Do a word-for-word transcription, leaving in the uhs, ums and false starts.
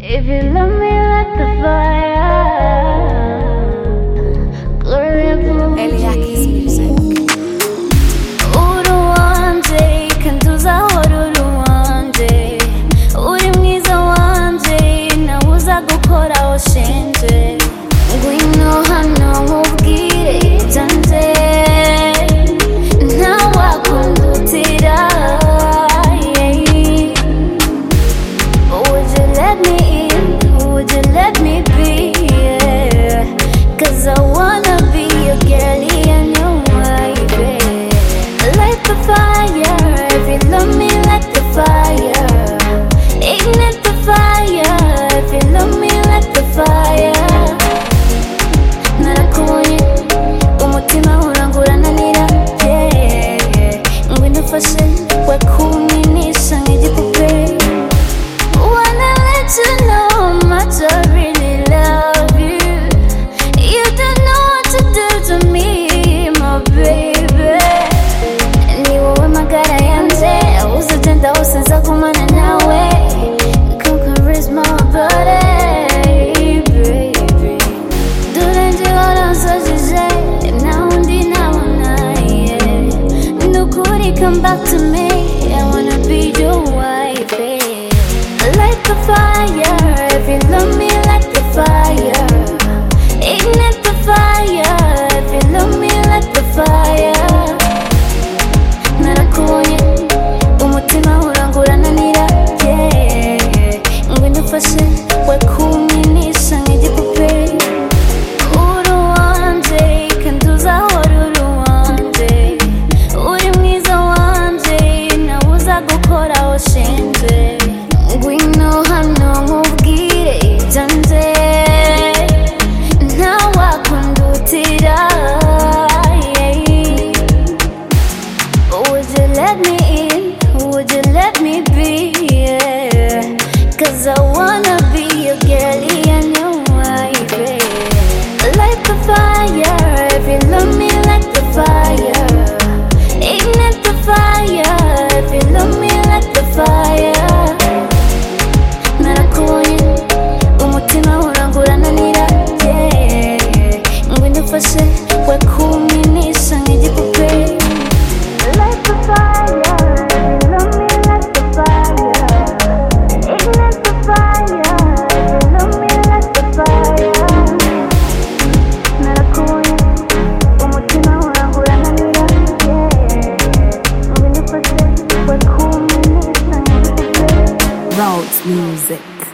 If you love me like the fire, Gloria Blue Eliakis Music. Uri wanje kandi uzahora uri wanje, uri mwiza wanje nawe uza gukoraho shenje, ngwino hano nkubwire ibyanje ntawakundutira. Would you let me in? Would you let me be? Yeah. Cause I wanna be your girlie and your wife. Light the fire, if you love me like the fire. Ignite the fire, if you love me like the fire. Narakubonye umutima urangurananira, yeah. Ngwino ufashe wekuminisha nk'igipupe. Wanna let you know how much I really love you. You don't know what to do to me, my baby. Ni wowe magara yanje, uzagenda hose nzakumana nawe. Come caress my body, baby. Dore nje waransajije, naho undi nabona, yeah. Nukuri come back to me, I wanna be your wife, yeah. Light the fire, if you love me like the fire. Ignite the fire, if you love me like the fire. Narakubonye umutima urangurananira, yeah. Ngwino ufashe wekuminisha nk'igipupe. Uri wanje kandi uzahora uri wanje, uri mwiza wanje nawe uza gukoraho shenje, ngwino hano nkubwire ibyanje ntawakundutira, yeah. Would you let me in? Would you let me be? Yeah. Cause I wanna be your girlie and your wife, yeah. Light the fire, if you love me like the fire. Ignite the fire, if you love me like the fire. Narakubonye umutima urangurananira, yeah. Ngwino ufashe wekuminisha nk'igipupe. Light the fire, if you love me like the fire. Ignite the fire, if you love me like the fire. Narakubonye umutima urangurananira, yeah. Ngwino ufashe wekuminisha nk'igipupe. Rhodes Music.